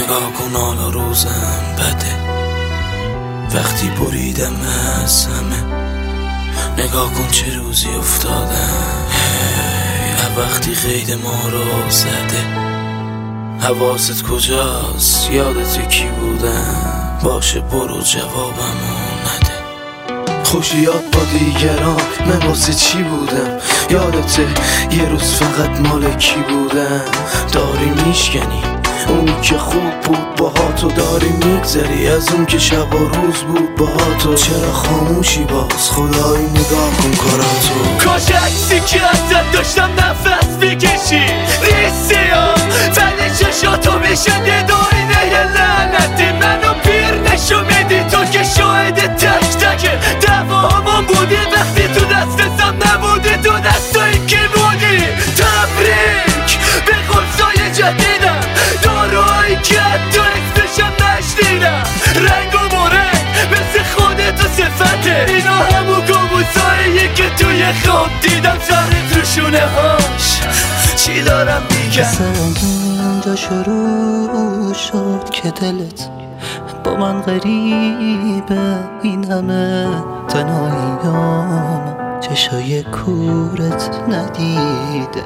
نگاه کن حالا روزم بده وقتی بریدم از همه. نگاه کن چه روزی افتادم وقتی قید ما رو زده. حواست کجاست؟ یادت کی بودم؟ باشه برو جوابمو نده. خوشیات با دیگران من واسه چی بودم؟ یادته یه روز فقط مال کی بودم؟ داری میشکنی اونی که خوب بود باها تو، داری میگذری از اون که شب و روز بود باها تو. چرا خاموشی باز؟ خدایی نگاه کن کاراتو. کاش عکسی که ازت داشتم نفس بکشی نیستی ها ولی چشاتو میشنده داینه یه لعنتی منو پیر نشو میدی تو که شاهد تک تک دواهمان بودی وقتی تو دستم نبودی تو دستایی که بودی. تبریک به قرصای جدیدم داروهایی که حتی اسمشم نشنیدم. رنگ و مرنگ مثل خودت و صفته اینا همون کابوساییه که توی خواب دیدم سرت رو شونه هاش. چی دارم میگم؟ مثل اونجا شروع شد که دلت با من غریبه این همه تنهاییام چشای کورت ندیده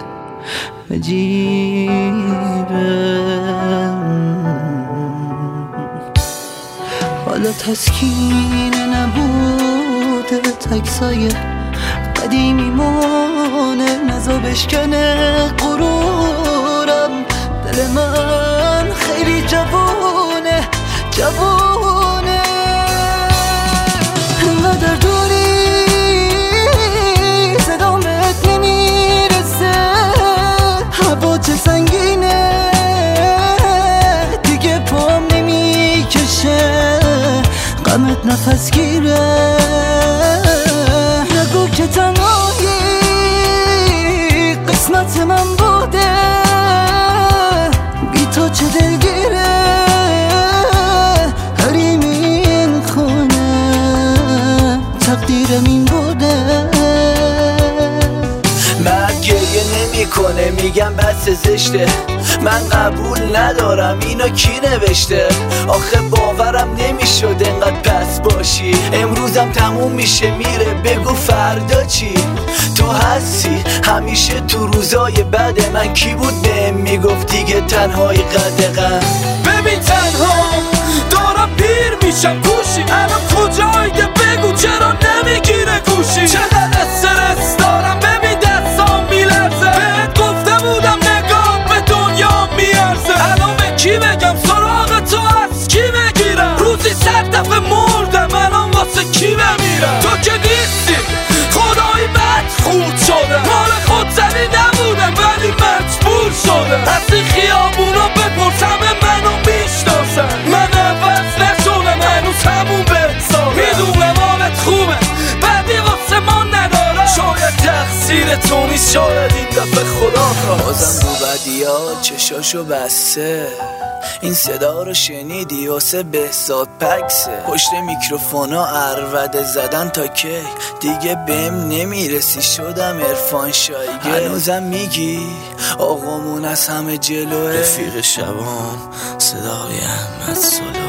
عجیبه. حالا تسکین نبوده تکسایه قدیمی مونه نزا بشکنه غرورم. دل من خیلی جوونه جوونه انقدر دوری صدامت نمیرسه هوا چه سنگینه دیگه پام نمیکشه غمت نفس گیره. نگو که تنهایی قسمت من بوده بی تو چه دلگیره حریم این خونه تقدیرم این بوده. مرد گریه نمی کنه میگم بس زشته من قبول ندارم اینو کی نوشته؟ آخه باورم نمیشد انقدر پس باشی. امروزم تموم میشه میره بگو فردا چی؟ تو هستی همیشه تو روزای بد من. کی بود بهم میگفت دیگه تنهایی قدغن؟ ببین تنها دارم پیر میشم گوشی الان کجایده بگو چرا نمیگیره گوشی؟ چقدر استرس دارم ببین دستام میلرزه بهت گفته بودم نگاه به دنیا میارزه. الان به کی بگم سراغ تو از کی بگیرم؟ روزی 100 دفعه مردم الان واسه کی بمیرم؟ تو که نیستی خدایی بد خود شدم مال خود زنی نبودم ولی مجبور شدم. از این خیابونا بپرس همه منو میشناسن من عوض نشدم هنوز همون بحسابم. میدونم حالت خوبه بعدی واسه ما ندارم شاید تقصیر تو نیست شاید این دفعه خدا خواست. بازم رو بدیات چشاشو بسته این صدا رو شنیدی واسه بهزاد پکسه. پشت میکروفونا عربده زدن تا کی دیگه بهم نمیرسی شدم عرفان شایگه. هنوزم میگی آقامون از همه جلوه رفیق شبام صدای احمد ساله.